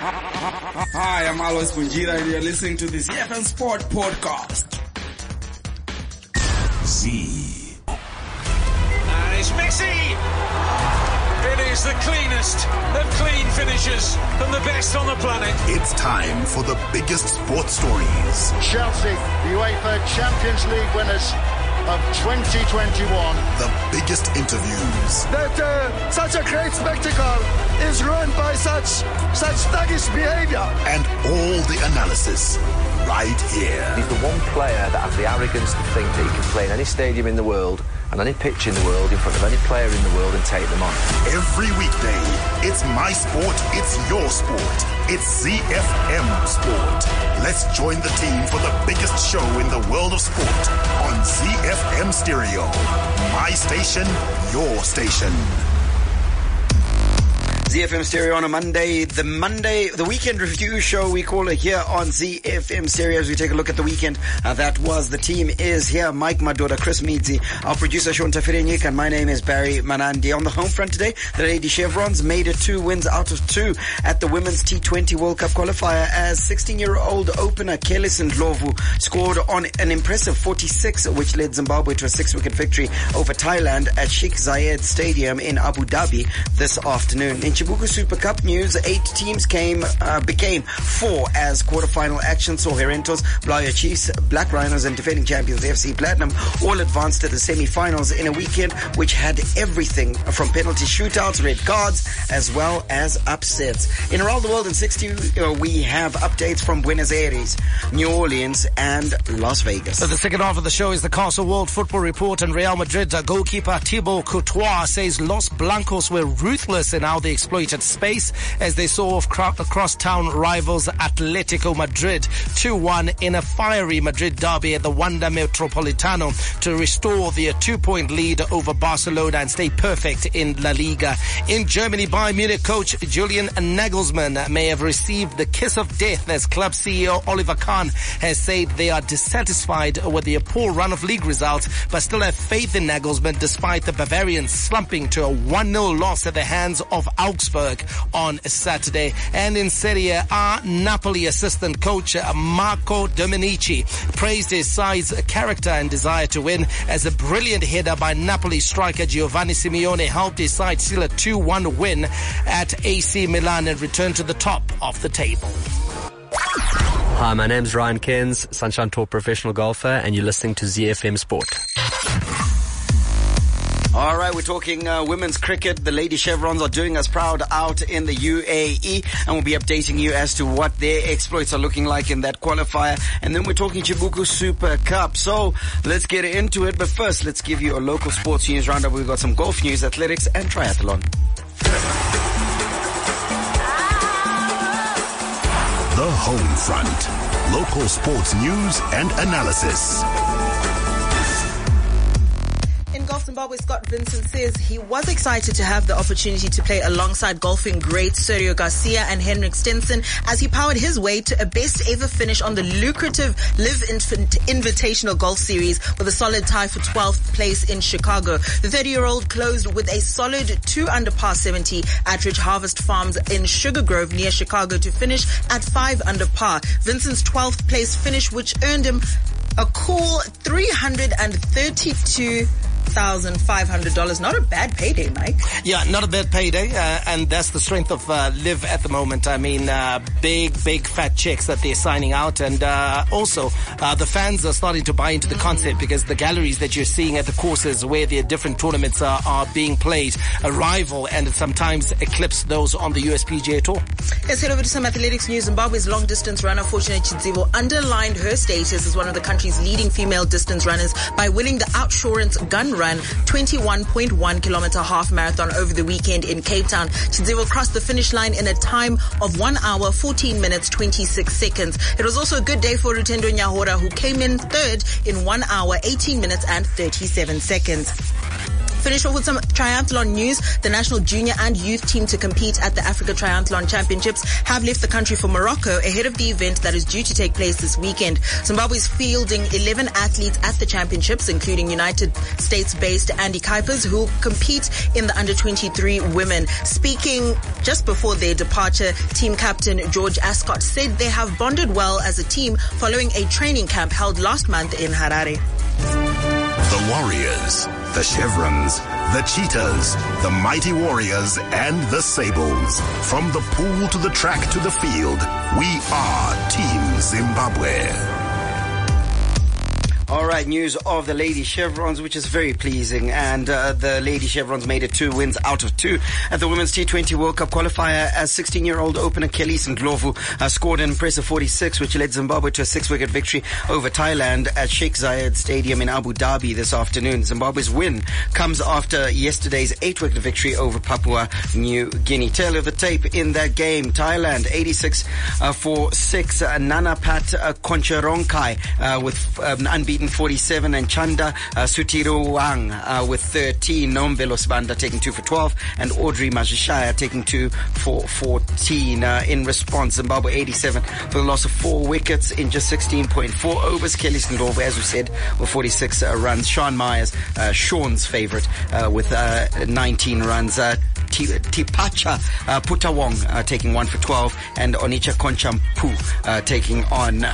Hi, I'm Alois Bunjira and you're listening to the ZFM Sport Podcast. Z. And it's Messi! It is the cleanest of clean finishes and the best on the planet. It's time for the biggest sports stories. Chelsea, UEFA Champions League winners of 2021. The biggest interviews. That such a great spectacle is ruined by such thuggish behavior. And all the analysis right here. He's the one player that has the arrogance to think that he can play in any stadium in the world and any pitch in the world in front of any player in the world and take them on. Every weekday, it's my sport, it's your sport. It's ZFM Sport. Let's join the team for the biggest show in the world of sport on ZFM Stereo. My station, your station. ZFM Stereo on a Monday, the weekend review show, we call it here on ZFM Stereo as we take a look at the weekend. That was the team is here. Mike Madoda, Chris Meadzi, our producer Sean Tafirenyik, and my name is Barry Manandi. On the home front today, the Lady Chevrons made it 2 wins out of 2 at the Women's T20 World Cup qualifier as 16-year-old opener Kelly Ndlovu scored on an impressive 46, which led Zimbabwe to a 6-wicket victory over Thailand at Sheikh Zayed Stadium in Abu Dhabi this afternoon. In Chibuku Super Cup news, 8 teams became 4 as quarterfinal action saw Herentals, Blair Chiefs, Black Rhinos and defending champions FC Platinum all advanced to the semi-finals in a weekend which had everything from penalty shootouts, red cards, as well as upsets. In Around the World in 60, we have updates from Buenos Aires, New Orleans and Las Vegas. So the second half of the show is the Castle World Football Report, and Real Madrid goalkeeper Thibaut Courtois says Los Blancos were ruthless in how they exploited space as they saw off across-town rivals Atletico Madrid 2-1 in a fiery Madrid derby at the Wanda Metropolitano to restore their 2-point lead over Barcelona and stay perfect in La Liga. In Germany, Bayern Munich coach Julian Nagelsmann may have received the kiss of death as club CEO Oliver Kahn has said they are dissatisfied with their poor run of league results but still have faith in Nagelsmann despite the Bavarians slumping to a 1-0 loss at the hands of Augsburg on Saturday. And in Serie A, Napoli assistant coach Marco Dominici praised his side's character and desire to win as a brilliant header by Napoli striker Giovanni Simeone helped his side seal a 2-1 win at AC Milan and return to the top of the table. Hi, my name's Ryan Cairns, Sunshine Tour professional golfer, and you're listening to ZFM Sport. All right, we're talking women's cricket. The Lady Chevrons are doing us proud out in the UAE, and we'll be updating you as to what their exploits are looking like in that qualifier. And then we're talking Chibuku Super Cup. So let's get into it. But first, let's give you a local sports news roundup. We've got some golf news, athletics, and triathlon. The Home Front. Local sports news and analysis. In Golf Zimbabwe, Scott Vincent says he was excited to have the opportunity to play alongside golfing greats Sergio Garcia and Henrik Stenson as he powered his way to a best ever finish on the lucrative Live Invitational Golf Series with a solid tie for 12th place in Chicago. The 30-year-old closed with a solid 2 under par 70 at Ridge Harvest Farms in Sugar Grove near Chicago to finish at 5 under par. Vincent's 12th place finish, which earned him a cool $332,500. Not a bad payday, Mike. Yeah, not a bad payday, and that's the strength of Live at the moment. I mean, big fat checks that they're signing out, and also the fans are starting to buy into the concept because the galleries that you're seeing at the courses where the different tournaments are being played rival and sometimes eclipse those on the USPGA Tour. Let's head over to some athletics news. Zimbabwe's long-distance runner Fortunate Chidzivo underlined her status as one of the country's leading female distance runners by winning the Outsurance Gun Run 21.1 kilometer half marathon over the weekend in Cape Town. Chidzivo crossed the finish line in a time of 1 hour, 14 minutes, 26 seconds. It was also a good day for Rutendo Nyahora, who came in third in 1 hour, 18 minutes and 37 seconds. Finish off with some triathlon news. The national junior and youth team to compete at the Africa Triathlon Championships have left the country for Morocco ahead of the event that is due to take place this weekend. Zimbabwe is fielding 11 athletes at the championships, including United States-based Andy Kuipers, who will compete in the under-23 women. Speaking just before their departure, team captain George Ascott said they have bonded well as a team following a training camp held last month in Harare. The Warriors, the Chevrons, the Cheetahs, the Mighty Warriors, and the Sables. From the pool to the track to the field, we are Team Zimbabwe. All right, news of the Lady Chevrons, which is very pleasing. And the Lady Chevrons made it 2 wins out of 2 at the Women's T20 World Cup qualifier as 16-year-old opener Kelly Ndlovu scored an impressive 46, which led Zimbabwe to a 6-wicket victory over Thailand at Sheikh Zayed Stadium in Abu Dhabi this afternoon. Zimbabwe's win comes after yesterday's 8-wicket victory over Papua New Guinea. Tail of the tape in that game, Thailand 86 for 6. Nana Pat Koncharonkai with unbeaten 47, and Chanda Sutiruwang with 13. Nombelo Sibanda taking 2 for 12, and Audrey Majishaya taking 2 for 14. In response, Zimbabwe 87 for the loss of 4 wickets in just 16.4 overs. Kelly Ndlovu, as we said, with 46 runs. Sean Myers, Sean's favourite, with 19 runs. Tipacha Putawong taking 1 for 12, and Onicha Konchampu taking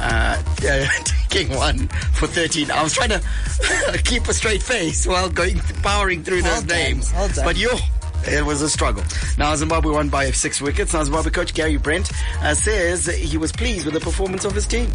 1 for 13. I was trying to keep a straight face while powering through those names. But it was a struggle. Now Zimbabwe won by 6 wickets. Now Zimbabwe coach Gary Brent says he was pleased with the performance of his team.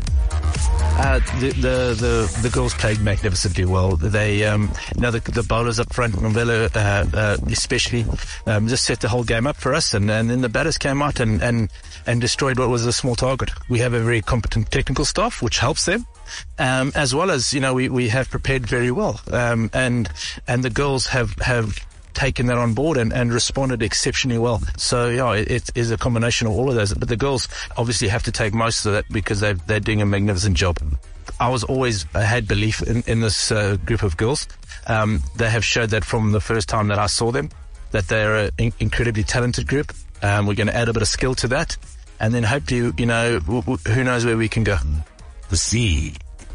The girls played magnificently well. They, the bowlers up front, Nombelo, especially, just set the whole game up for us. And then the batters came out and destroyed what was a small target. We have a very competent technical staff, which helps them. As well as, we have prepared very well. And the girls have taken that on board and responded exceptionally well. So, it is a combination of all of those. But the girls obviously have to take most of that because they're doing a magnificent job. I had belief in this group of girls. They have showed that from the first time that I saw them, that they're an incredibly talented group. We're going to add a bit of skill to that. And then hopefully, who knows where we can go. The sea.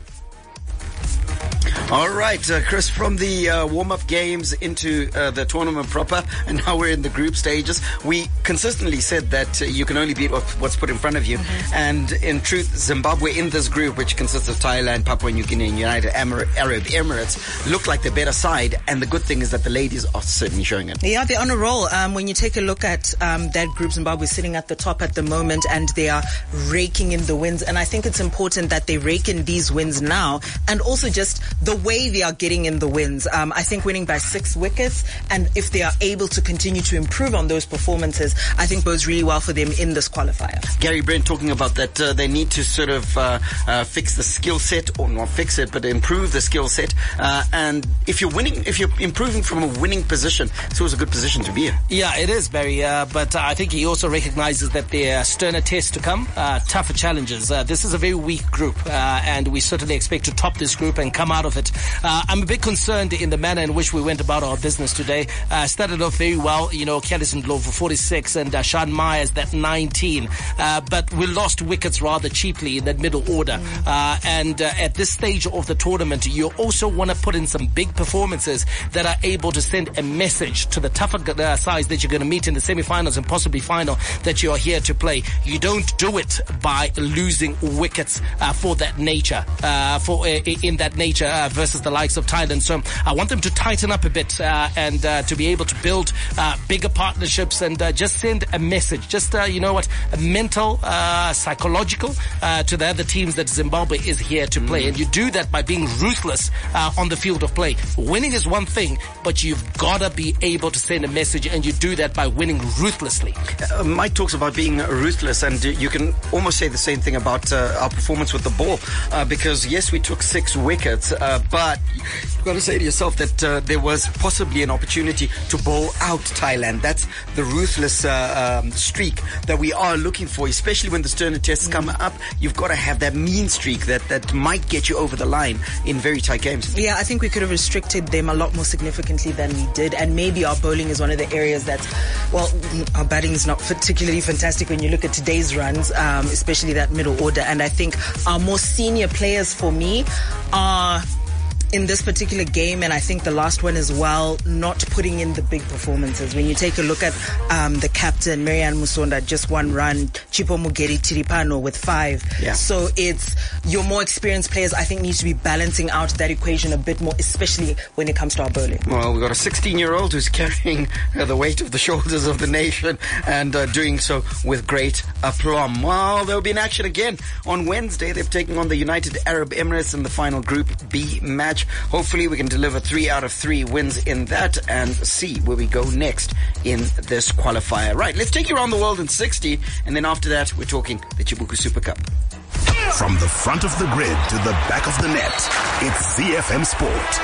All right, Chris, from the warm-up games into the tournament proper, and now we're in the group stages. We consistently said that you can only beat what's put in front of you. Mm-hmm. And in truth, Zimbabwe in this group, which consists of Thailand, Papua New Guinea, and United Arab Emirates, look like the better side. And the good thing is that the ladies are certainly showing it. Yeah, they're on a roll. When you take a look at that group, Zimbabwe sitting at the top at the moment, and they are raking in the wins. And I think it's important that they rake in these wins now, and also just the way they are getting in the wins. I think winning by 6 wickets, and if they are able to continue to improve on those performances, I think bodes really well for them in this qualifier. Gary Brent talking about that they need to sort of fix the skill set, or not fix it, but improve the skill set. And if you're improving from a winning position, it's always a good position to be in. Yeah, it is, Barry. But I think he also recognizes that there are sterner tests to come, tougher challenges. This is a very weak group, and we certainly expect to top this group and come out of it. I'm a bit concerned in the manner in which we went about our business today. Started off very well, Kelly Ndlovu for 46 and Sean Myers that 19. But we lost wickets rather cheaply in that middle order. And at this stage of the tournament, you also want to put in some big performances that are able to send a message to the tougher sides that you're going to meet in the semi-finals and possibly final that you are here to play. You don't do it by losing wickets for that nature, in that nature versus the likes of Thailand. So I want them to tighten up a bit and to be able to build bigger partnerships and just send a message, just a mental, psychological to the other teams that Zimbabwe is here to play. And you do that by being ruthless on the field of play. Winning is one thing, but you've got to be able to send a message, and you do that by winning ruthlessly. Mike talks about being ruthless, and you can almost say the same thing about our performance with the ball, because yes, we took 6 wickets, but you've got to say to yourself that there was possibly an opportunity to bowl out Thailand. That's the ruthless streak that we are looking for, especially when the sterner tests come up. You've got to have that mean streak that might get you over the line in very tight games. Yeah, I think we could have restricted them a lot more significantly than we did, and maybe our bowling is one of the areas that, well, our batting is not particularly fantastic when you look at today's runs, especially that middle order. And I think our more senior players, for me, are in this particular game, and I think the last one as well, not putting in the big performances. When you take a look at the captain, Marianne Musonda, just 1 run, Chipo Mugeri Tiripano with 5. Yeah. So it's your more experienced players, I think, need to be balancing out that equation a bit more, especially when it comes to our bowling. Well, we've got a 16-year-old who's carrying the weight of the shoulders of the nation and doing so with great aplomb. Well, there'll be an action again on Wednesday. They're taking on the United Arab Emirates in the final Group B match. Hopefully we can deliver 3 out of 3 wins in that and see where we go next in this qualifier. Right, let's take you around the world in 60, and then after that we're talking the Chibuku Super Cup. From the front of the grid to the back of the net, it's ZFM Sport.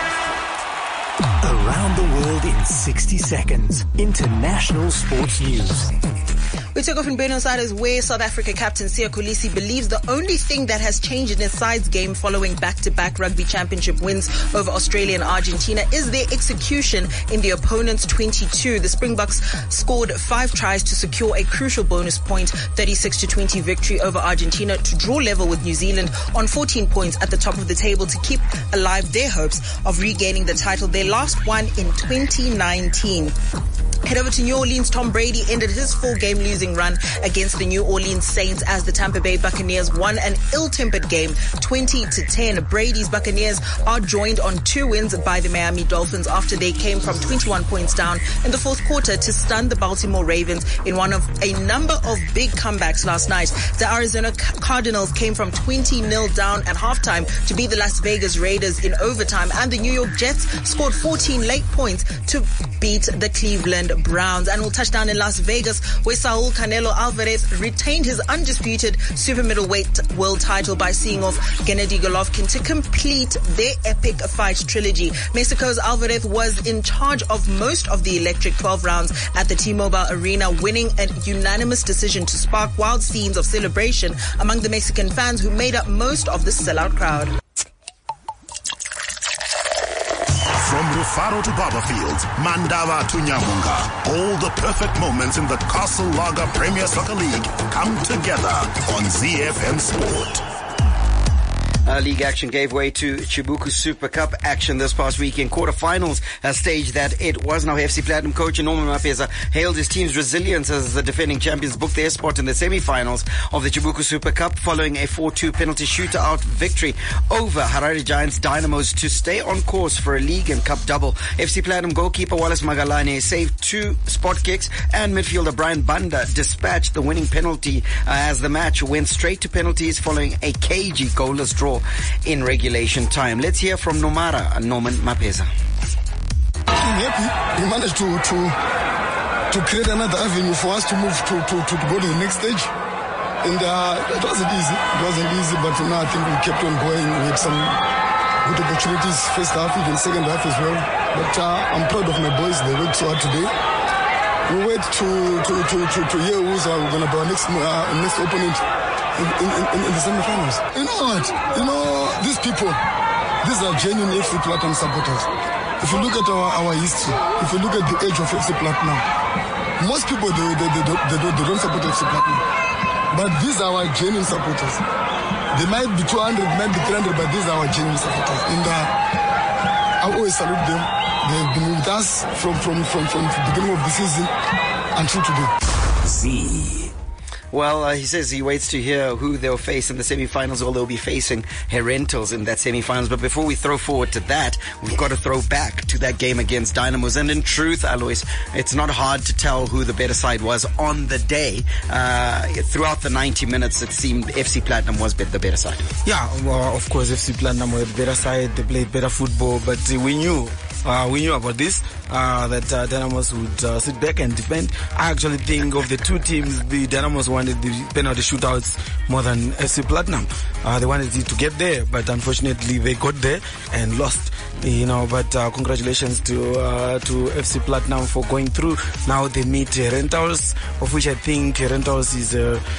Around the world in 60 seconds. International sports news. We took off in Buenos Aires, where South Africa captain Siya Kolisi believes the only thing that has changed in his side's game following back-to-back rugby championship wins over Australia and Argentina is their execution in the opponent's 22. The Springboks scored 5 tries to secure a crucial bonus point, 36-20 victory over Argentina to draw level with New Zealand on 14 points at the top of the table to keep alive their hopes of regaining the title, their last one in 2019. Head over to New Orleans. Tom Brady ended his 4-game losing run against the New Orleans Saints as the Tampa Bay Buccaneers won an ill-tempered game 20-10. Brady's Buccaneers are joined on 2 wins by the Miami Dolphins after they came from 21 points down in the fourth quarter to stun the Baltimore Ravens in one of a number of big comebacks last night. The Arizona Cardinals came from 20-0 down at halftime to beat the Las Vegas Raiders in overtime, and the New York Jets scored 14 late points to beat the Cleveland Browns. And we'll touch down in Las Vegas, where Saul Canelo Alvarez retained his undisputed super middleweight world title by seeing off Gennady Golovkin to complete their epic fight trilogy. Mexico's Alvarez was in charge of most of the electric 12 rounds at the T-Mobile Arena, winning a unanimous decision to spark wild scenes of celebration among the Mexican fans who made up most of the sellout crowd. From Rufaro to Barberfields, Mandava to Nyamunga, all the perfect moments in the Castle Lager Premier Soccer League come together on ZFM Sport. League action gave way to Chibuku Super Cup action this past weekend. Quarterfinals, a stage that it was. Now FC Platinum coach Norman Mapeza hailed his team's resilience as the defending champions booked their spot in the semi-finals of the Chibuku Super Cup following a 4-2 penalty shootout victory over Harare Giants Dynamos to stay on course for a league and cup double. FC Platinum goalkeeper Wallace Magalani saved 2 spot kicks, and midfielder Brian Banda dispatched the winning penalty as the match went straight to penalties following a cagey goalless draw in regulation time. Let's hear from Nomara and Norman Mapeza. I'm happy we managed to create another avenue for us to move to go to the next stage. And it wasn't easy. But now I think we kept on going. We had some good opportunities first half, even second half as well. But I'm proud of my boys. They worked so hard today. We wait to hear who's going to be our next opponent in the semi-finals. You know what? These people, these are genuine FC Platinum supporters. If you look at our history, if you look at the age of FC Platinum, most people they don't support FC Platinum. But these are our genuine supporters. They might be 200, might be 300, but these are our genuine supporters. And I always salute them. They've been with us from the beginning of the season until today. Well, he says he waits to hear who they'll face in the semi-finals, or they'll be facing Herentals in that semi-finals. But before we throw forward to that, we've got to throw back to that game against Dynamos. And in truth, Alois, it's not hard to tell who the better side was on the day. Throughout the 90 minutes, it seemed FC Platinum was the better side. Yeah, well, of course, FC Platinum were the better side. They played better football, but we knew we knew about this, that Dynamos would sit back and defend. I actually think of the two teams, the Dynamos wanted the penalty shootouts more than FC Platinum. They wanted it to get there, but unfortunately they got there and lost. But congratulations to FC Platinum for going through. Now they meet Rentals, of which I think Rentals is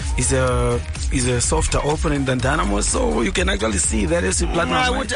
a softer opponent than Dynamo. So you can actually see that FC Platinum. I would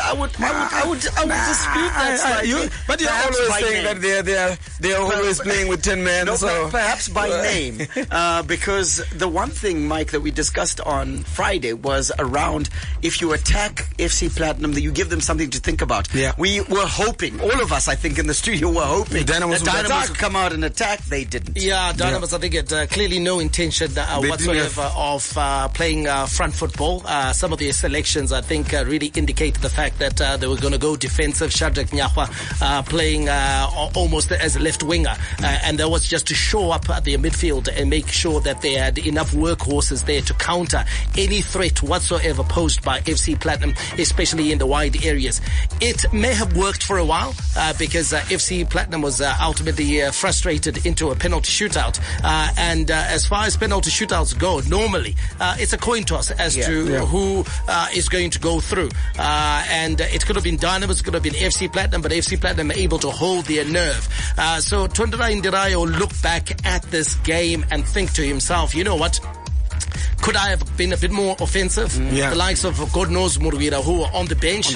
dispute that slightly. But you're always saying that they're always playing with 10 men. No, so perhaps by name, because the one thing, Mike, that we discussed on Friday was around if you attack FC Platinum, that you give them something to think about. Yeah. We were hoping, all of us, I think, in the studio were hoping Dynamos would come out and attack. They didn't. Yeah, Dynamos, I think, had clearly no intention whatsoever of playing front football. Some of their selections, I think, really indicated the fact that they were going to go defensive. Shadrack Nyahwa playing almost as a left winger, and that was just to show up at their midfield and make sure that they had enough workhorses there to counter any threat whatsoever posed by FC Platinum, especially in the wide areas. It may have worked for a while because FC Platinum was ultimately frustrated into a penalty shootout. And as far as penalty shootouts go, normally it's a coin toss as to who is going to go through. And it could have been Dynamos, it could have been FC Platinum, but FC Platinum able to hold their nerve. So Tondela Indirayo looked back at this game and think to himself, you know what? Could I have been a bit more offensive? The likes of God knows Murwira, who were on the bench.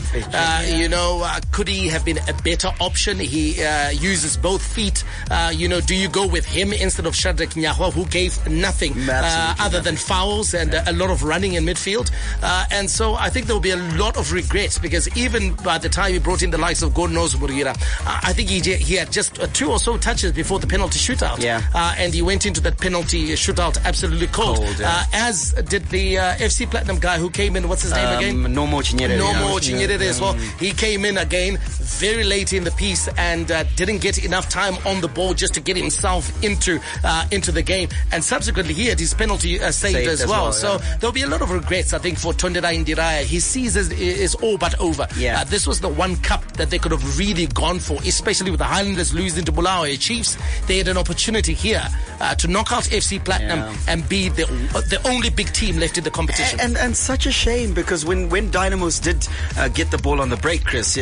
Could he have been a better option? He uses both feet. Do you go with him instead of Shadrack Nyahwa, who gave nothing other than fouls and a lot of running in midfield? And so I think there will be a lot of regrets, because even by the time he brought in the likes of God knows Murwira, I think he had just 2 or so touches before the penalty shootout. And he went into that penalty shootout absolutely cold. As did the FC Platinum guy who came in, what's his name again? Nomo Chinyere as well. He came in again very late in the piece and didn't get enough time on the ball just to get himself into the game. And subsequently he had his penalty saved as well. So there'll be a lot of regrets, I think, for Tondela Indirayo. His season is all but over. This was the one cup that they could have really gone for, especially with the Highlanders losing to Bulawayo Chiefs. They had an opportunity here to knock out FC Platinum and be the only big team left in the competition. And such a shame, because when Dynamos did get the ball on the break, Chris,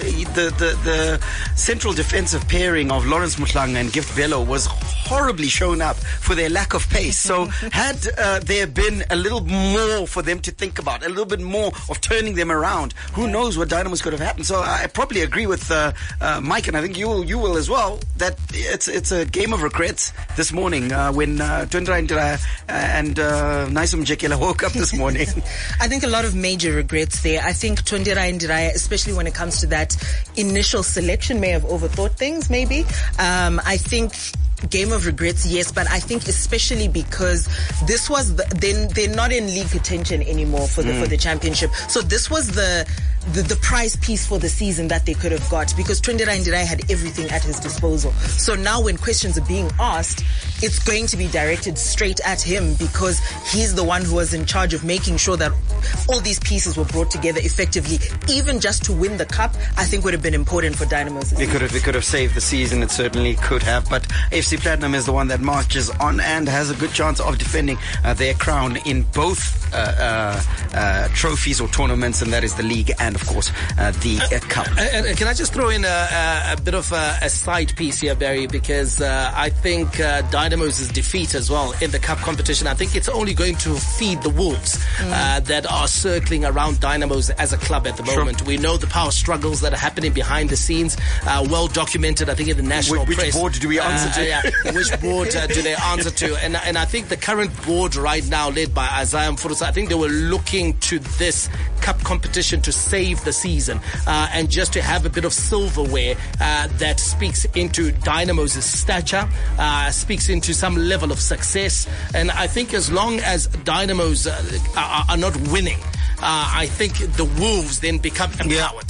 the central defensive pairing of Lawrence Mutlanga and Gift Bello was horribly shown up for their lack of pace. So had there been a little more for them to think about, a little bit more of turning them around, who knows what Dynamos could have happened. So I probably agree with Mike, and I think you will as well, that it's a game of regrets this morning when Tondela Indirayo and Naisum Jekela woke up this morning. I think a lot of major regrets there. I think Tondela Indirayo, especially when it comes to that initial selection, may have overthought things, maybe. I think game of regrets, yes, but I think especially because this was they're not in league contention anymore for the championship. So this was the prize piece for the season that they could have got, because Tondela Indirayo had everything at his disposal. So now when questions are being asked, it's going to be directed straight at him, because he's the one who was in charge of making sure that all these pieces were brought together effectively. Even just to win the cup, I think would have been important for Dynamos. They could have saved the season. It certainly could have. But FC Platinum is the one that marches on and has a good chance of defending their crown in both trophies or tournaments, and that is the league and, of course, the cup. And can I just throw in a bit of a side piece here, Barry, because I think Dynamos' defeat as well in the cup competition, I think it's only going to feed the wolves that are circling around Dynamos as a club at the moment. We know the power struggles that are happening behind the scenes, well documented, I think, in the national press. Which board do we answer to? Which board do they answer to? And I think the current board right now, led by Isaiah Mfurusa, I think they were looking to this cup competition to save the season and just to have a bit of silverware that speaks into Dynamos' stature, speaks into some level of success. And I think as long as Dynamos are not winning, I think the Wolves then become empowered.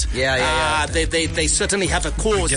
They certainly have a cause,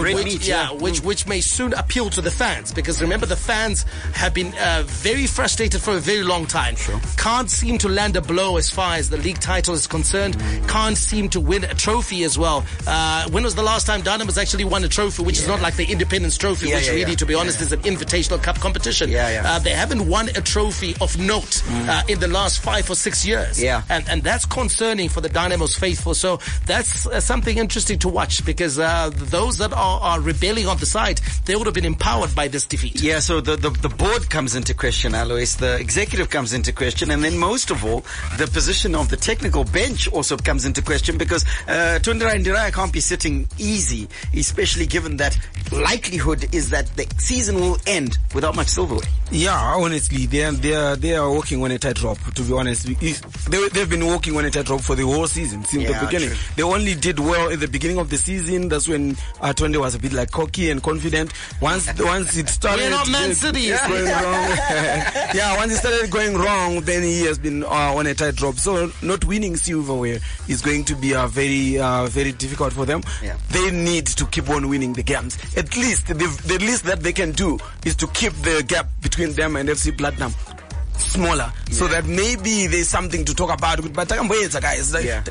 which may soon appeal to the fans, because remember, the fans have been very frustrated for a very long time. Sure. Can't seem to land a blow as far as the league title is concerned. Can't seem to win a trophy as well. When was the last time Dynamo's actually won a trophy, which is not like the Independence Trophy, which really, to be honest, is an invitational cup competition. They haven't won a trophy of note in the last 5 or 6 years. And that's concerning for the Dynamo's faithful. So that's something interesting to watch, because those that are rebelling on the side, they would have been empowered by this defeat. Yeah, so the board comes into question, Alois. The executive comes into question. And then most of all, the position of the technical bench also comes into question, because Tundra Ndiraya can't be sitting easy, especially given that likelihood is that the season will end without much silverware. Yeah, honestly, they are walking on a tightrope, to be honest. They've been walking on a tightrope for the whole season, since the beginning. True. They only did well at the beginning of the season. That's when Tonde was a bit like cocky and confident. Once it started... We're not Man City. Going wrong. Once it started going wrong, then he has been on a tightrope. So not winning silverware is going to be very difficult for them. Yeah. They need to keep on winning the games. At least, the least that they can do is to keep the gap between them and FC Platinum smaller, so that maybe there's something to talk about. But guys, that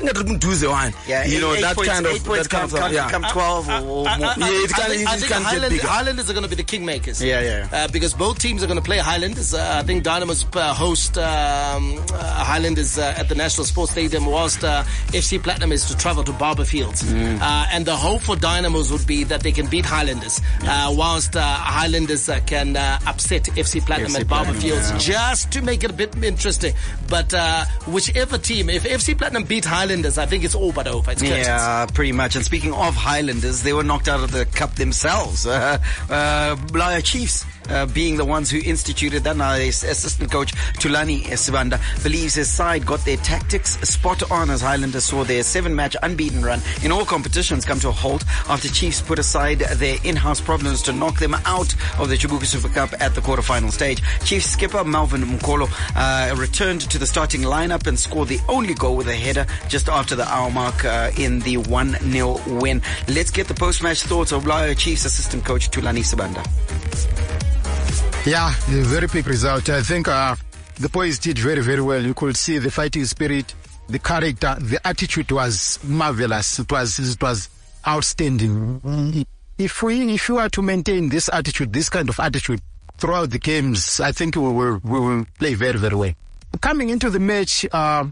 kind of 8 points come 12 or more. I think Highlanders are going to be the kingmakers. Because both teams are going to play Highlanders. I think Dynamo's host Highlanders at the National Sports Stadium, whilst FC Platinum is to travel to Barber Fields. And the hope for Dynamos would be that they can beat Highlanders, whilst Highlanders can upset FC Platinum at Barber Fields, just to make it a bit interesting. But whichever team, if FC Platinum beat Highlanders, I think it's all but over. It's curtains. Yeah, pretty much. And speaking of Highlanders, they were knocked out of the cup themselves. Bulawayo Chiefs being the ones who instituted that. Now, assistant coach Thulani Sibanda believes his side got their tactics spot on, as Highlanders saw their 7-match unbeaten run in all competitions come to a halt after Chiefs put aside their in-house problems to knock them out of the Chibuku Super Cup at the quarterfinal stage. Chiefs skipper Malvin Mkolo returned to the starting lineup and scored the only goal with a header just after the hour mark in the 1-0 win. Let's get the post-match thoughts of Bulawayo Chiefs assistant coach Thulani Sibanda. Yeah, a very big result. I think the boys did very, very well. You could see the fighting spirit, the character, the attitude was marvelous. It was outstanding. If we are to maintain this attitude, this kind of attitude throughout the games, I think we will play very, very well. Coming into the match,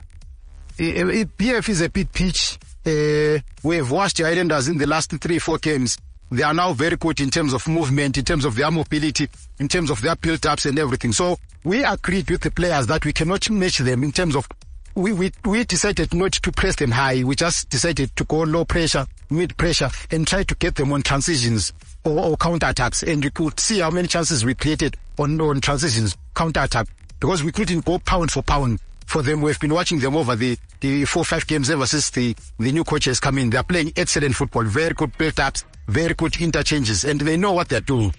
BF is a bit pitch. We have watched the Islanders in the last 3-4 games. They are now very good in terms of movement, in terms of their mobility, in terms of their build-ups and everything. So we agreed with the players that we cannot match them in terms of, we decided not to press them high. We just decided to go low pressure, mid pressure, and try to get them on transitions or counter-attacks. And you could see how many chances we created on transitions, counter-attack, because we couldn't go pound for pound for them. We've been watching them over the 4-5 games ever since the new coaches come in. They're playing excellent football, very good build-ups, very good interchanges, and they know what they're doing.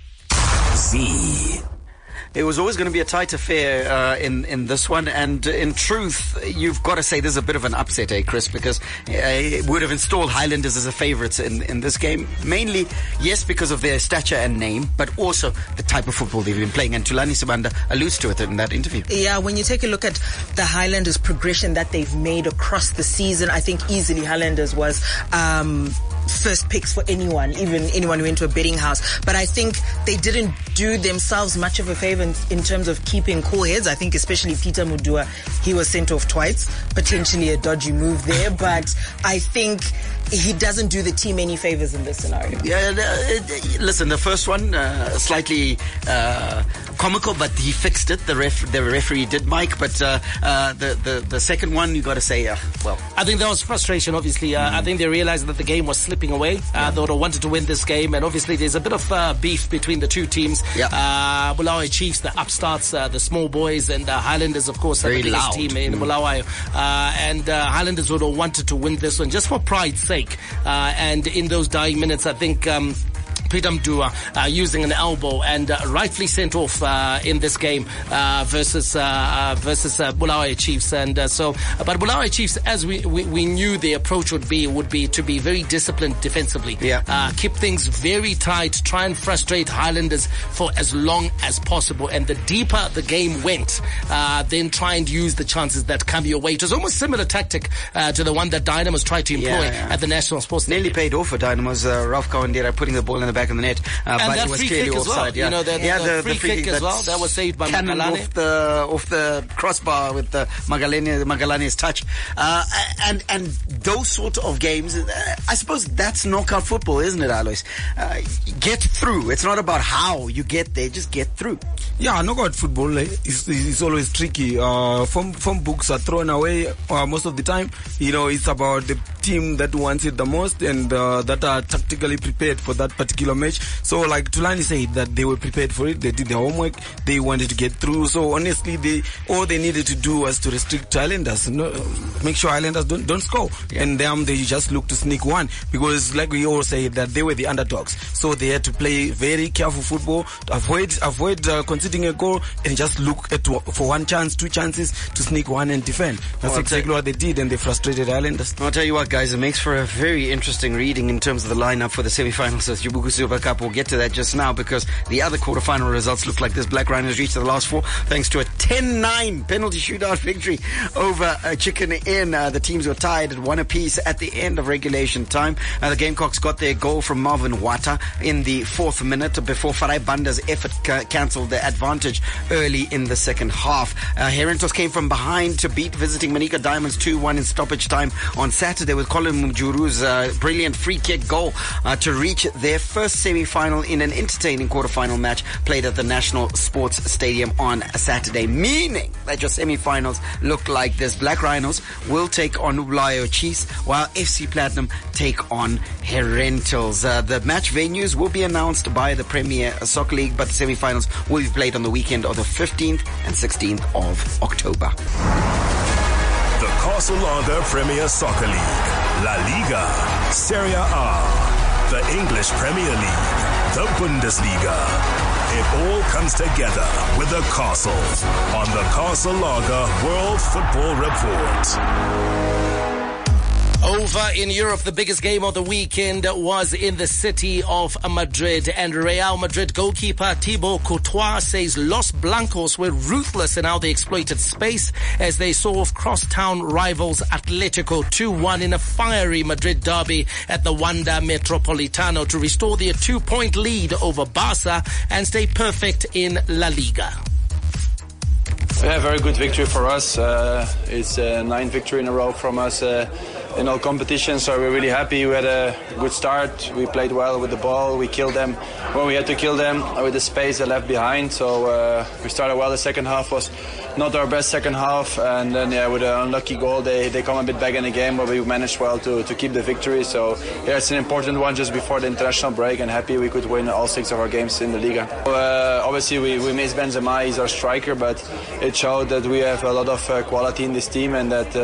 It was always going to be a tight affair in this one, and in truth, you've got to say there's a bit of an upset, Chris, because it would have installed Highlanders as a favourites in this game. Mainly, yes, because of their stature and name, but also the type of football they've been playing, and Thulani Sibanda alludes to it in that interview. Yeah, when you take a look at the Highlanders' progression that they've made across the season, I think easily Highlanders was first picks for anyone, even anyone who went to a betting house. But I think they didn't do themselves much of a favor in terms of keeping cool heads. I think especially Peter Mudua, he was sent off twice, potentially a dodgy move there. But I think he doesn't do the team any favors in this scenario. Yeah, listen, the first one, slightly comical, but he fixed it. The referee did, Mike. But the second one, you got to say, well, I think there was frustration. Obviously, I think they realized that the game was slipping away. They would have wanted to win this game, and obviously there's a bit of beef between the two teams. Bulawayo Chiefs, the upstarts, the small boys, and Highlanders, of course, very the biggest loud team in Bulawayo. And Highlanders would have wanted to win this one just for pride's sake. And in those dying minutes, I think Peter Mdua using an elbow and rightfully sent off in this game versus Bulawayo Chiefs. And but Bulawayo Chiefs, as we knew the approach would be to be very disciplined defensively. Keep things very tight, try and frustrate Highlanders for as long as possible. And the deeper the game went, then try and use the chances that come your way. It was almost similar tactic to the one that Dynamos tried to employ at the National Sports. Nearly paid off for Dynamos. Ralph Kawandera putting the ball in the back of the net, but it was clearly offside. Well. The free kick as well. That was saved by Magalane. Off the crossbar with the Magalane's touch. And those sort of games, I suppose that's knockout football, isn't it, Alois? Get through. It's not about how you get there, just get through. Yeah, knockout football is always tricky. Form books are thrown away most of the time. It's about the team that wants it the most and that are tactically prepared for that particular match. So like Tulani said that they were prepared for it, they did their homework, they wanted to get through. So honestly, all they needed to do was to restrict Islanders, make sure Islanders don't score. And them, they just look to sneak one, because like we all say that they were the underdogs. So they had to play very careful football, avoid conceding a goal, and just look for one chance, two chances to sneak one and defend. That's exactly what they did, and they frustrated Islanders. I'll tell you what, guys, it makes for a very interesting reading in terms of the lineup for the semi-finals of Jibuku Super Cup. We'll get to that just now, because the other quarter-final results look like this. Black Rhinos reached the last four thanks to a 10-9 penalty shootout victory over Chicken Inn. The teams were tied at 1 apiece at the end of regulation time. The Gamecocks got their goal from Marvin Wata in the 4th minute before Farai Banda's effort cancelled the advantage early in the second half. Herentos came from behind to beat visiting Manica Diamonds 2-1 in stoppage time on Saturday, with Colin Mujuru's brilliant free kick goal to reach their first semi-final in an entertaining quarter-final match played at the National Sports Stadium on Saturday, meaning that your semi-finals look like this. Black Rhinos will take on Bulawayo Chiefs, while FC Platinum take on Herentals. The match venues will be announced by the Premier Soccer League, but the semi-finals will be played on the weekend of the 15th and 16th of October. The Casablanca Premier Soccer League, La Liga, Serie A, the English Premier League, the Bundesliga. It all comes together with the Castle on the Casablanca World Football Report. Over in Europe, the biggest game of the weekend was in the city of Madrid, and Real Madrid goalkeeper Thibaut Courtois says Los Blancos were ruthless in how they exploited space as they saw off crosstown rivals Atletico 2-1 in a fiery Madrid derby at the Wanda Metropolitano to restore their 2-point lead over Barca and stay perfect in La Liga. Yeah, very good victory for us. It's 9 victory in a row from us in all competitions, so we're really happy. We had a good start. We played well with the ball. We killed them when we had to kill them with the space they left behind. So we started well. The second half was not our best second half, and then with an unlucky goal they come a bit back in the game, but we managed well to keep the victory. So it's an important one just before the international break, and happy we could win all 6 of our games in the Liga. Obviously we miss Benzema, he's our striker, but it showed that we have a lot of quality in this team, and that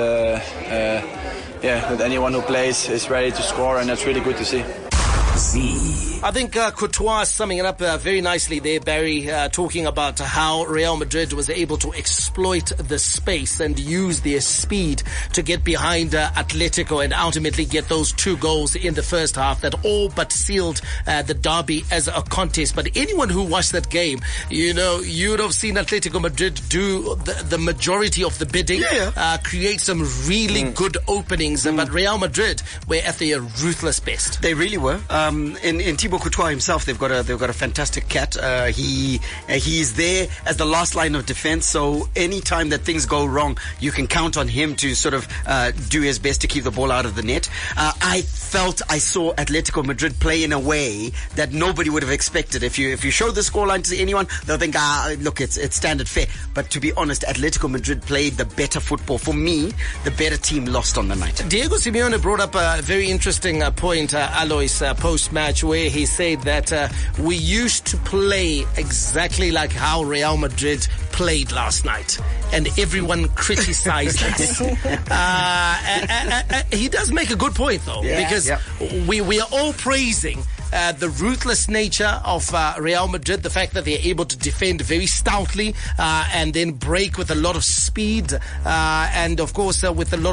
that anyone who plays is ready to score, and that's really good to see. I think Courtois summing it up very nicely there, Barry, talking about how Real Madrid was able to exploit the space and use their speed to get behind Atletico and ultimately get those 2 goals in the first half that all but sealed the derby as a contest. But anyone who watched that game, you would have seen Atletico Madrid do the majority of the bidding, create some really good openings, but Real Madrid were at their ruthless best. They really were. In Thibaut Courtois himself, they've got a fantastic cat. He's there as the last line of defense. So anytime that things go wrong, you can count on him to sort of do his best to keep the ball out of the net. I saw Atletico Madrid play in a way that nobody would have expected. If you show the scoreline to anyone, they'll think, look, it's standard fare. But to be honest, Atletico Madrid played the better football. For me, the better team lost on the night. Diego Simeone brought up a very interesting point, Alois, post-match, where he said that we used to play exactly like how Real Madrid played last night, and everyone criticized us. He does make a good point, though, because we are all praising the ruthless nature of Real Madrid, the fact that they're able to defend very stoutly and then break with a lot of speed and, of course, with a lot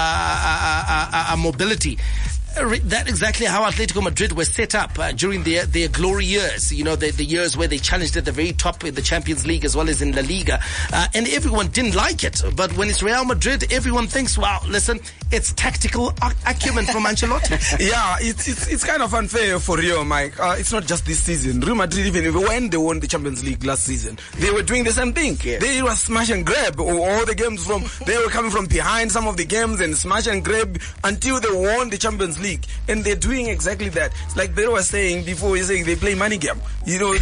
of mobility. That's exactly how Atletico Madrid was set up during their glory years. You know, the years where they challenged at the very top in the Champions League as well as in La Liga. And everyone didn't like it. But when it's Real Madrid, everyone thinks, wow, listen, it's tactical acumen from Ancelotti. Yeah, it's kind of unfair for Rio, Mike. It's not just this season. Real Madrid, even when they won the Champions League last season, they were doing the same thing. Yeah. They were smash and grab all the games they were coming from behind some of the games and smash and grab until they won the Champions League. And they're doing exactly that. It's like they were saying before, you're saying they play money game. You know,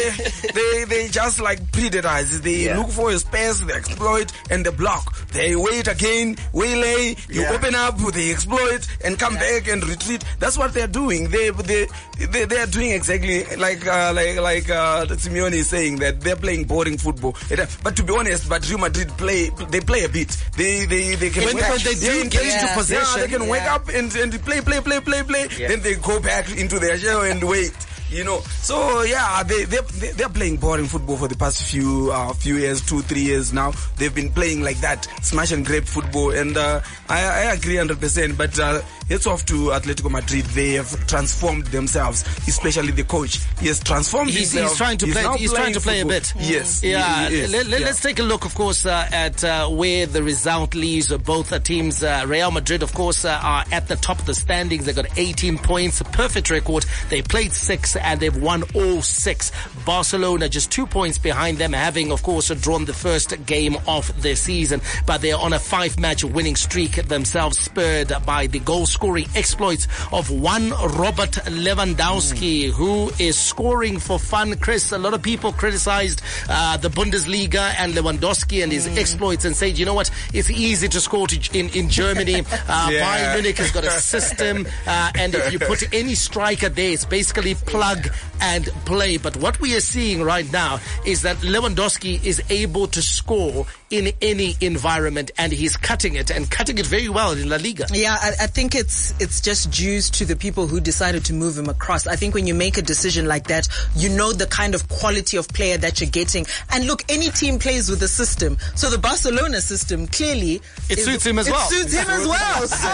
they just like predators. They look for a space, they exploit, and they block. They wait again, waylay, you open up, they exploit, and come back and retreat. That's what they're doing. They are doing exactly like Simeone is saying, that they're playing boring football. But to be honest, Real Madrid play a bit. They can when they do get into possession, they can wake up and play. Yeah. Then they go back into their shell and wait. You know, so yeah, they're playing boring football for the past few years, 2-3 years now. They've been playing like that, smash and grab football, and I agree 100%. But it's off to Atletico Madrid. They have transformed themselves, especially the coach. He has transformed himself. He's trying to play. He's trying to play a bit. Yes. Yeah. Let's take a look, of course, at where the result leaves both teams. Real Madrid, of course, are at the top of the standings. They've got 18 points, a perfect record. They played 6 and they've won all 6. Barcelona just 2 points behind them, having, of course, drawn the first game of the season. But they're on a 5-match winning streak themselves, spurred by the goal-scoring exploits of one Robert Lewandowski, who is scoring for fun. Chris, a lot of people criticized the Bundesliga and Lewandowski and his exploits and said, you know what, it's easy to score in Germany. Bayern Munich has got a system, and if you put any striker there, it's basically plug and play. But what we are seeing right now is that Lewandowski is able to score in any environment, and he's cutting it very well in La Liga. Yeah, I think it's just dues to the people who decided to move him across. I think when you make a decision like that, you know the kind of quality of player that you're getting. And look, any team plays with a system. So the Barcelona system, clearly, suits him as well. It suits him as well. So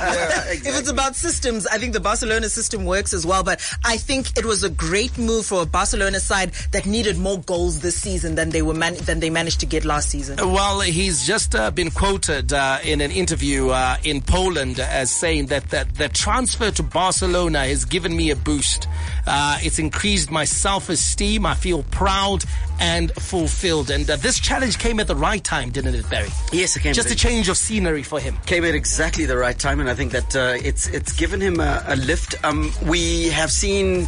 if it's about systems, I think the Barcelona system works as well. But I think it was a great move for a Barcelona side that needed more goals this season than they managed to get last season. Well, he's just been quoted in an interview in Poland as saying that the transfer to Barcelona has given me a boost. It's increased my self-esteem. I feel proud and fulfilled. And this challenge came at the right time, didn't it, Barry? Yes, it came. Just a change of scenery for him. Came at exactly the right time, and I think that it's given him a lift. We have seen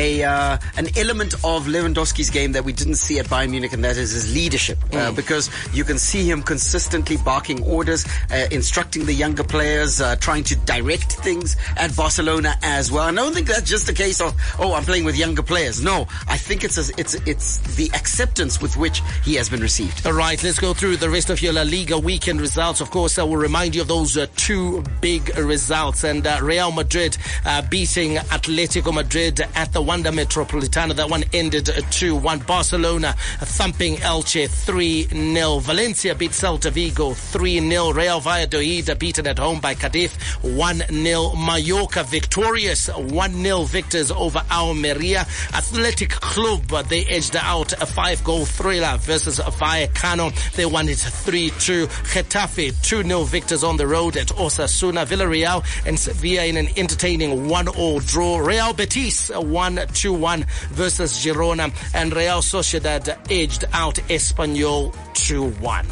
an element of Lewandowski's game that we didn't see at Bayern Munich, and that is his leadership. Because you can see him consistently barking orders, instructing the younger players, trying to direct things at Barcelona as well. And I don't think that's just a case of, I'm playing with younger players. No, I think it's the acceptance with which he has been received. All right, let's go through the rest of your La Liga weekend results. Of course, I will remind you of those 2 big results. And Real Madrid beating Atletico Madrid at the Wanda Metropolitano. That one ended 2-1. Barcelona thumping Elche 3-0. Valencia beat Celta Vigo 3-0. Real Valladolid beaten at home by Cadiz 1-0. Mallorca victorious 1-0 victors over Almeria. Athletic Club, they edged out a 5-goal thriller versus Vallecano. They won it 3-2. Getafe 2-0 victors on the road at Osasuna. Villarreal and Sevilla in an entertaining 1-1 draw. Real Betis 1-2-1 versus Girona, and Real Sociedad edged out Espanyol 2-1.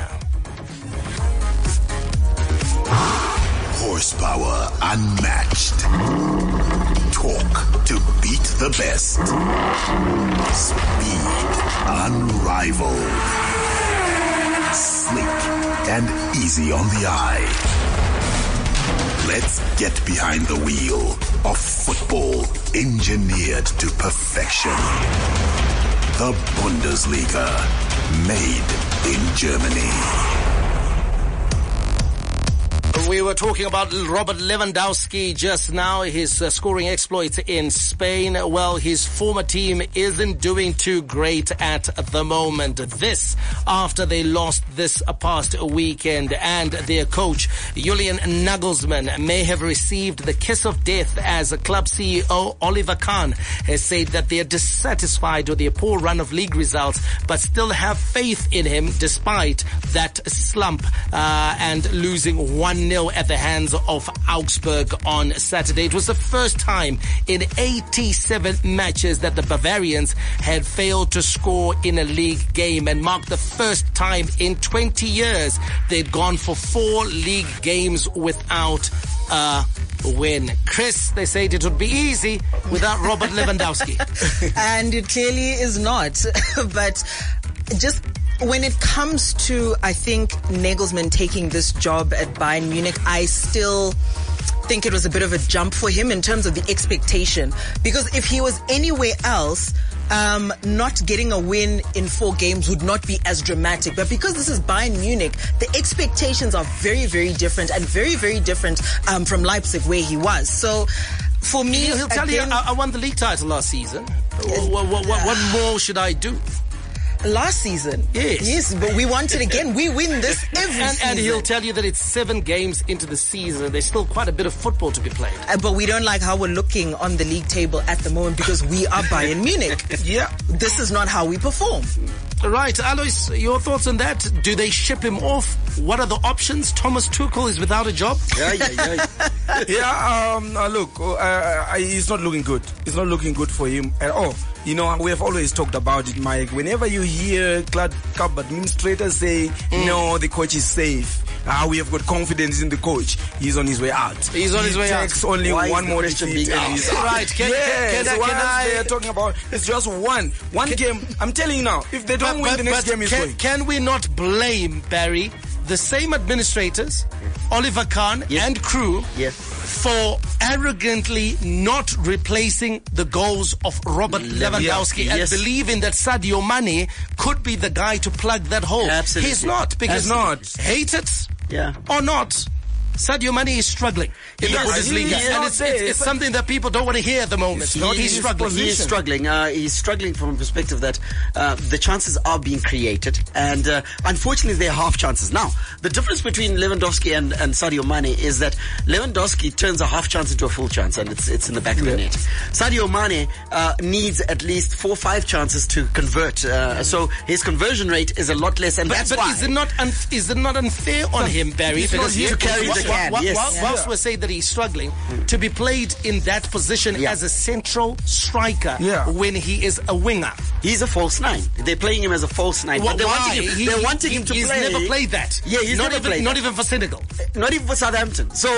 Horsepower unmatched. Torque to beat the best. Speed unrivaled. Sleek and easy on the eye. Let's get behind the wheel of football engineered to perfection. The Bundesliga, made in Germany. We We were talking about Robert Lewandowski just now, his scoring exploits in Spain. Well, his former team isn't doing too great at the moment. This after they lost this past weekend, and their coach, Julian Nagelsmann, may have received the kiss of death as club CEO Oliver Kahn has said that they are dissatisfied with their poor run of league results, but still have faith in him despite that slump and losing 1-0 at the hands of Augsburg on Saturday. It was the first time in 87 matches that the Bavarians had failed to score in a league game, and marked the first time in 20 years they'd gone for 4 league games without a win. Chris, they said it would be easy without Robert Lewandowski. And it clearly is not. But just when it comes to, I think, Nagelsmann taking this job at Bayern Munich, I still think it was a bit of a jump for him in terms of the expectation. Because if he was anywhere else, not getting a win in 4 games would not be as dramatic. But because this is Bayern Munich, the expectations are very, very different, and very, very different from Leipzig, where he was. So for me, he'll tell you, I won the league title last season. What more should I do? Last season? Yes, but we want it again. We win this every season. And he'll tell you that it's 7 games into the season. There's still quite a bit of football to be played. But we don't like how we're looking on the league table at the moment, because we are Bayern Munich. Yeah. This is not how we perform. Right, Alois, your thoughts on that? Do they ship him off? What are the options? Thomas Tuchel is without a job. Look, he's not looking good. It's not looking good for him at all. You know, we have always talked about it, Mike. Whenever you hear club administrators say, no, the coach is safe, we have got confidence in the coach, he's on his way out. He's on his way out. It takes only one more defeat and he's out. Right, can I... They're talking about, it's just one game. I'm telling you now, if they don't win, the next game is going. Can we not blame, Barry, the same administrators, Oliver Kahn and crew, for arrogantly not replacing the goals of Robert Lewandowski and believing that Sadio Mane could be the guy to plug that hole? Absolutely. He's not, because hate it or not, Sadio Mane is struggling in the Bundesliga, and it's something that people don't want to hear at the moment. He's struggling. He's struggling. He's struggling from a perspective that the chances are being created, and unfortunately they're half chances. Now, the difference between Lewandowski and Sadio Mane is that Lewandowski turns a half chance into a full chance, and it's in the back of the net. Sadio Mane needs at least 4 or 5 chances to convert, so his conversion rate is a lot less, and that's why. Is it not unfair on him, Barry, because to carry the whilst we say that he's struggling, to be played in that position as a central striker when he is a winger? He's a false 9. They're playing him as a false 9. But they're wanting him to play. He's never played that. Yeah, he's never played that. Not even for Senegal. Not even for Southampton. So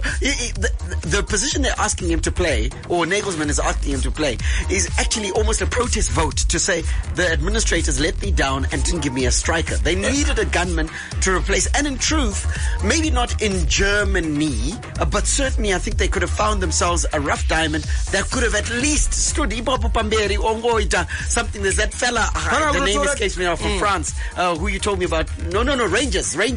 the position they're asking him to play, or Nagelsmann is asking him to play, is actually almost a protest vote to say the administrators let me down and didn't give me a striker. They needed a gunman to replace. And in truth, maybe not in Germany, but certainly I think they could have found themselves a rough diamond that could have at least stood Ipopo Pamberi or Ngoita, something. There's that fella, the name escapes me now, from France, who you told me about. No, Rangers. But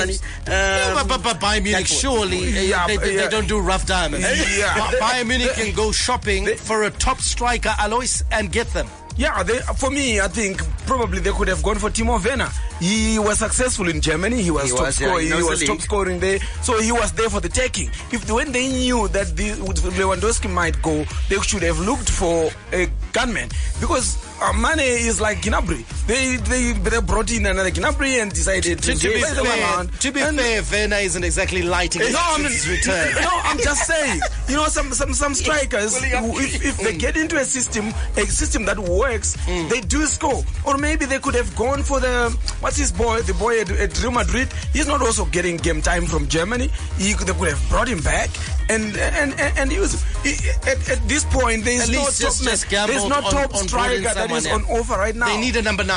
Bayern Munich, surely they don't do rough diamonds. Bayern Munich can go shopping for a top striker, Alois, and get them. Yeah, for me, I think probably they could have gone for Timo Werner. He was successful in Germany. He was top scorer. He was top scoring there. So he was there for the taking. When they knew that Lewandowski might go, they should have looked for a gunman, because Mane is like Gnabry. They brought in another Gnabry and decided to be fair, Werner isn't exactly lighting his return. No, I'm just saying. You know, some strikers, if they get into a system that works, they do score. Or maybe they could have gone for the boy at Real Madrid. He's not also getting game time from Germany. They could have brought him back. And he was at this point. There's no top striker that is on offer right now. They need a number 9.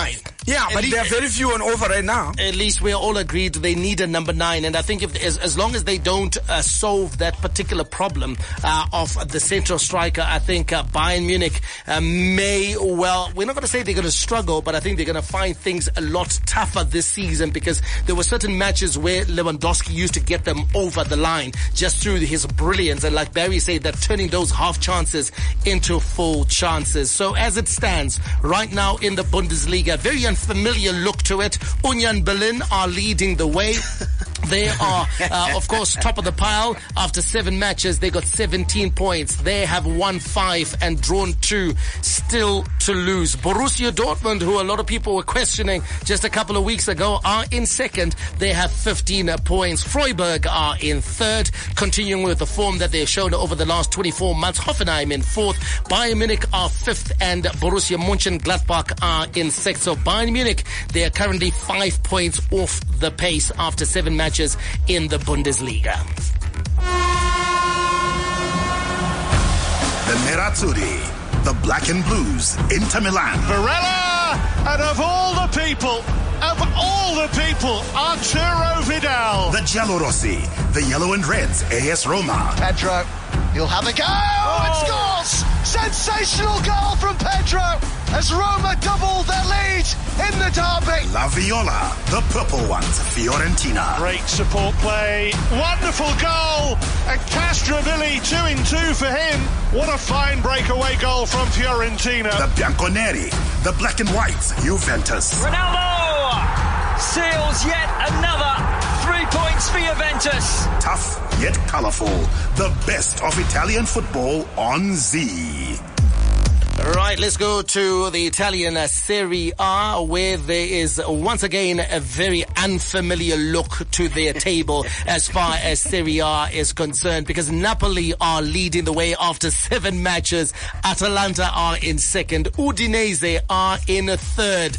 Yeah, but there are very few on offer right now. At least we're all agreed they need a number 9, and I think if as long as they don't solve that particular problem of the central striker, I think Bayern Munich may well, we're not going to say they're going to struggle, but I think they're going to find things a lot tougher this season, because there were certain matches where Lewandowski used to get them over the line just through his brilliance, and like Barry said, that turning those half chances into full chances. So as it stands right now in the Bundesliga, very unfamiliar look to it. Union Berlin are leading the way. They are, of course, top of the pile. After 7 matches, they got 17 points. They have won 5 and drawn 2, still to lose. Borussia Dortmund, who a lot of people were questioning just a couple of weeks ago, are in second. They have 15 points. Freiburg are in third, continuing with the form that they've shown over the last 24 months. Hoffenheim in fourth. Bayern Munich are fifth, and Borussia Mönchengladbach are in sixth. So Bayern Munich, they are currently 5 points off the pace after 7 matches in the Bundesliga. The Nerazzurri, the Black and Blues, Inter Milan. Barella, and of all the people, Arturo Vidal. The Giallorossi, the Yellow and Reds, AS Roma. Pedro, he'll have a go, and scores! Sensational goal from Pedro as Roma double their lead in the derby. La Viola, the purple ones, Fiorentina. Great support play, wonderful goal, and Castrovilli 2-2 for him. What a fine breakaway goal from Fiorentina. The Bianconeri, the black and whites, Juventus. Ronaldo seals yet another 3 points for Juventus. Tough yet colourful, the best of Italian football on Z. Right, let's go to the Italian Serie A, where there is once again a very unfamiliar look to their table as far as Serie A is concerned, because Napoli are leading the way after 7 matches. Atalanta are in second. Udinese are in third.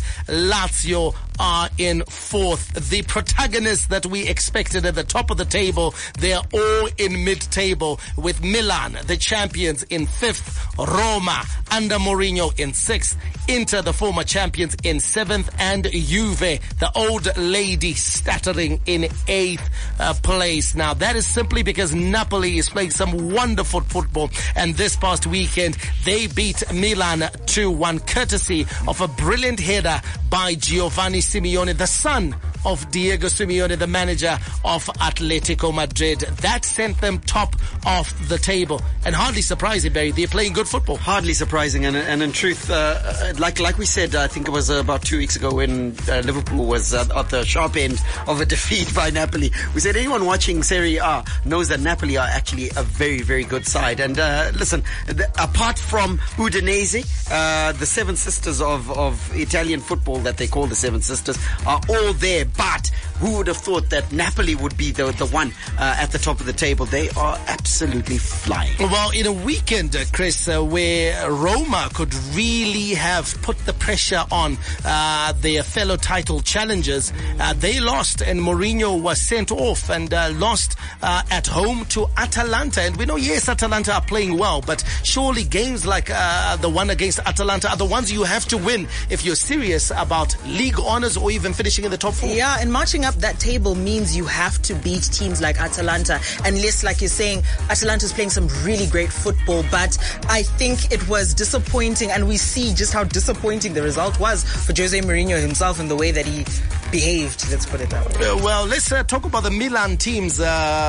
Lazio are in fourth. The protagonists that we expected at the top of the table, they are all in mid-table, with Milan, the champions, in fifth. Roma, under Mourinho, in sixth. Inter, the former champions, in seventh. And Juve, the old lady, stuttering in eighth place. Now, that is simply because Napoli is playing some wonderful football, and this past weekend they beat Milan 2-1, courtesy of a brilliant header by Giovanni Simeone, the son of Diego Simeone, the manager of Atletico Madrid. That sent them top of the table, and hardly surprising, Barry. They're playing good football. Hardly surprising, and in truth, like we said, I think it was about 2 weeks ago when Liverpool was at the sharp end of a defeat by Napoli. We said anyone watching Serie A knows that Napoli are actually a very, very good side. And listen, apart from Udinese, the Seven Sisters of Italian football that they call the Seven Sisters are all there. But who would have thought that Napoli would be the one at the top of the table? They are absolutely flying. Well, in a weekend, Chris, where Roma could really have put the pressure on their fellow title challengers, they lost, and Mourinho was sent off and lost at home to Atalanta. And we know, yes, Atalanta are playing well, but surely games like the one against Atalanta are the ones you have to win if you're serious about league honors or even finishing in the top 4. Yeah, and marching up that table means you have to beat teams like Atalanta. Unless, like you're saying, Atalanta's playing some really great football, but I think it was disappointing, and we see just how disappointing the result was for Jose Mourinho himself and the way that he behaved, let's put it that way. Well, let's talk about the Milan teams.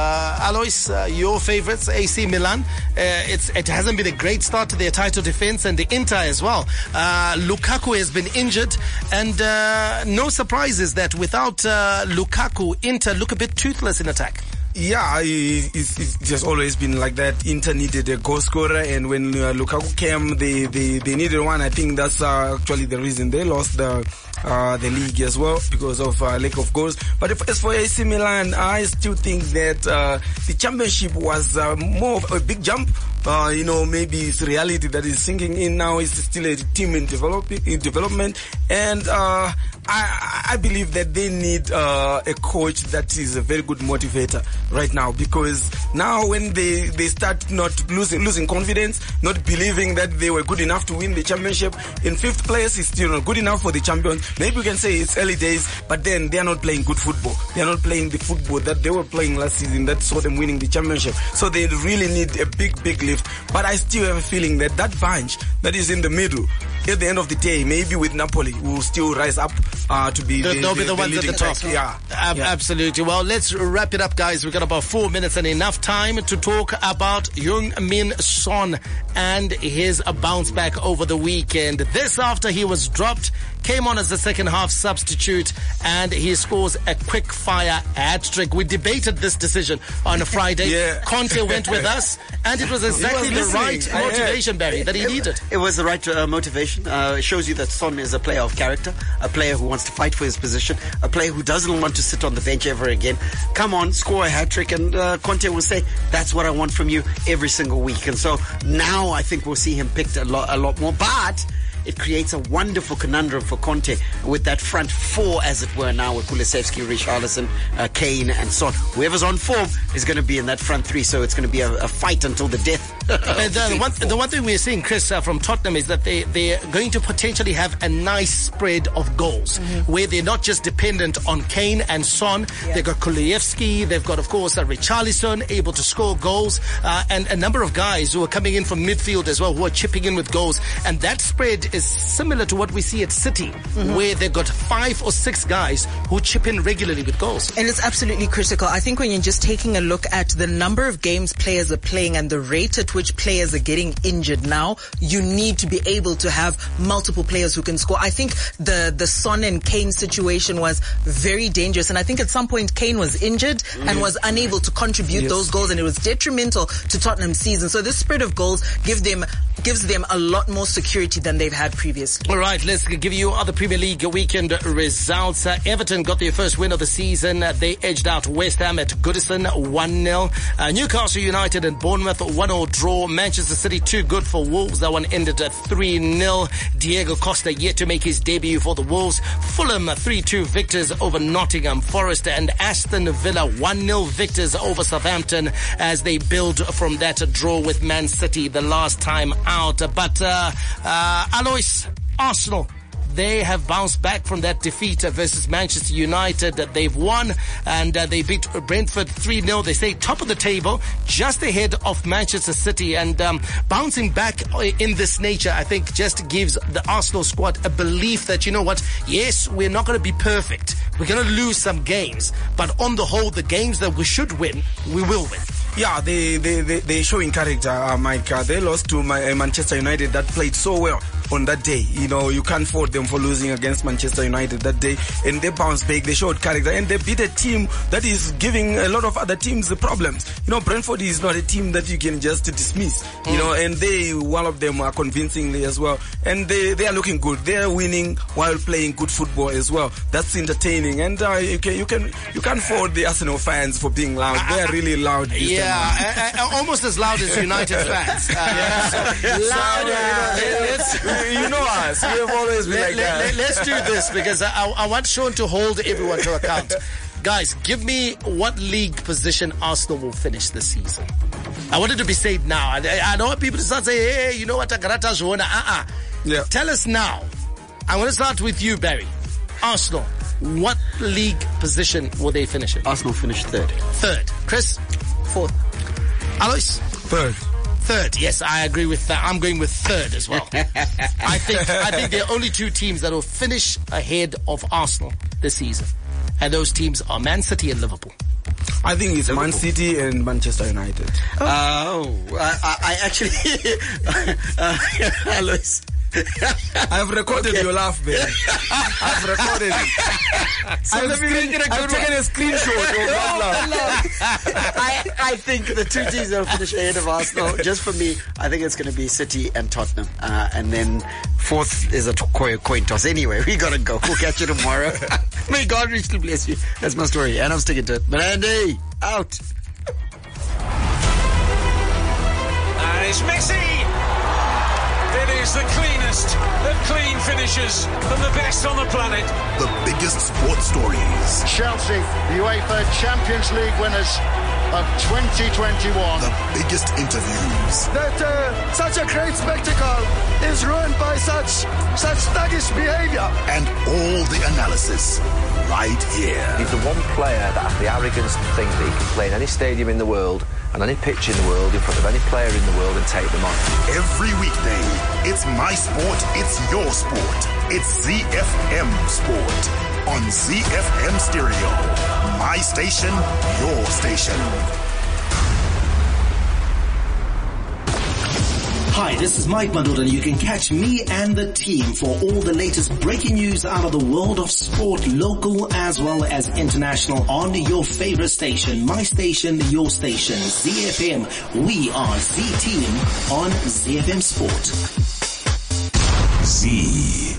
Alois, your favorites, AC Milan. It hasn't been a great start to their title defense, and the Inter as well. Lukaku has been injured, and no surprises that without Lukaku, Inter look a bit toothless in attack. Yeah, it's just always been like that. Inter needed a goal scorer, and when Lukaku came, they needed one. I think that's actually the reason they lost the league as well, because of lack of goals. But as for AC Milan, I still think that the championship was more of a big jump. Maybe it's reality that is sinking in now. It's still a team in development, and I believe that they need a coach that is a very good motivator, right now, because now when they start not losing confidence, not believing that they were good enough to win the championship, in 5th place is still not good enough for the champions. Maybe we can say it's early days, but then they are not playing good football. They are not playing the football that they were playing last season that saw them winning the championship. So they really need a big lift. But I still have a feeling that bunch that is in the middle, at the end of the day, maybe with Napoli, will still rise up to be they'll be the ones at the top. Yeah. Absolutely. Well, let's wrap it up, guys. We've got about 4 minutes and enough time to talk about Heung-min Son and his bounce back over the weekend. This after he was dropped, came on as a second half substitute, and he scores a quick fire hat-trick. We debated this decision on a Friday. Conte went with us, and it was exactly the right motivation, Barry, that he needed. It was the right motivation. It shows you that Son is a player of character, a player who wants to fight for his position, a player who doesn't want to sit on the bench ever again. Come on, score a hat-trick, and Conte will say, that's what I want from you every single week. And so now I think we'll see him picked a lot more. But it creates a wonderful conundrum for Conte with that front four, as it were, now with Kulusevski, Richarlison, Kane, and Son. Whoever's on form is going to be in that front three, so it's going to be a fight until the death. The one thing we're seeing, Chris, from Tottenham is that they're going to potentially have a nice spread of goals, where they're not just dependent on Kane and Son. They've got Kulusevski, they've got, of course, Richarlison, able to score goals, and a number of guys who are coming in from midfield as well, who are chipping in with goals. And that spread is similar to what we see at City, where they've got 5 or 6 guys who chip in regularly with goals. And it's absolutely critical. I think when you're just taking a look at the number of games players are playing and the rate at which players are getting injured now, you need to be able to have multiple players who can score. I think the Son and Kane situation was very dangerous, and I think at some point Kane was injured and was unable to contribute those goals, and it was detrimental to Tottenham's season. So this spread of goals gives them a lot more security than they've had previously. All right, let's give you other Premier League weekend results. Everton got their first win of the season. They edged out West Ham at Goodison 1-0. Newcastle United and Bournemouth 1-0 draw. Manchester City 2 good for Wolves. That one ended at 3-0. Diego Costa yet to make his debut for the Wolves. Fulham 3-2 victors over Nottingham Forest, and Aston Villa 1-0 victors over Southampton as they build from that draw with Man City the last time out. But Alois, Arsenal, they have bounced back from that defeat versus Manchester United. They've won, and they beat Brentford 3-0. They stay top of the table, just ahead of Manchester City. And bouncing back in this nature, I think, just gives the Arsenal squad a belief that, you know what, yes, we're not going to be perfect. We're going to lose some games. But on the whole, the games that we should win, we will win. Yeah, they're showing character, Mike. They lost to Manchester United that played so well on that day. You know, you can't fault them for losing against Manchester United that day. And they bounced back, they showed character, and they beat a team that is giving a lot of other teams the problems. You know, Brentford is not a team that you can just dismiss. You know, and one of them are convincingly as well. And they are looking good. They are winning while playing good football as well. That's entertaining. And you can't fault the Arsenal fans for being loud. They are really loud. Almost as loud as United fans. You know us. We have always been like that. Let's do this, because I want Sean to hold everyone to account. Guys, give me what league position Arsenal will finish this season. I want it to be said now. I don't want people to start saying, hey, you know what, Agarata's won. Yeah. Tell us now. I'm going to start with you, Barry. Arsenal, what league position will they finish in? Arsenal finished third. Chris? Fourth. Alois? Third. Yes, I agree with that. I'm going with third as well. I think there are only 2 teams that will finish ahead of Arsenal this season, and those teams are Man City and Liverpool. I think it's Man City and Manchester United. I actually, Alois. I've recorded your laugh, baby. I've recorded it. I've taken a screenshot of that laugh. I think the 2 teams that will finish ahead of Arsenal, just for me, I think it's going to be City and Tottenham. And then fourth is a coin toss. Anyway, we got to go. We'll catch you tomorrow. May God richly bless you. That's my story, and I'm sticking to it. Miranda, out. And it's Messi. It is the cleanest of clean finishes and the best on the planet. The biggest sports stories. Chelsea, UEFA Champions League winners of 2021. The biggest interviews. That such a great spectacle is ruined by such thuggish behavior. And all the analysis right here. He's the one player that has the arrogance to think that he can play in any stadium in the world and any pitch in the world in front of any player in the world and take them on. Every weekday, it's my sport, it's your sport. It's ZFM Sport on ZFM Stereo. My station, your station. Hi, this is Mike Madoda, and you can catch me and the team for all the latest breaking news out of the world of sport, local as well as international, on your favorite station, my station, your station, ZFM. We are Z-Team on ZFM Sport. Z.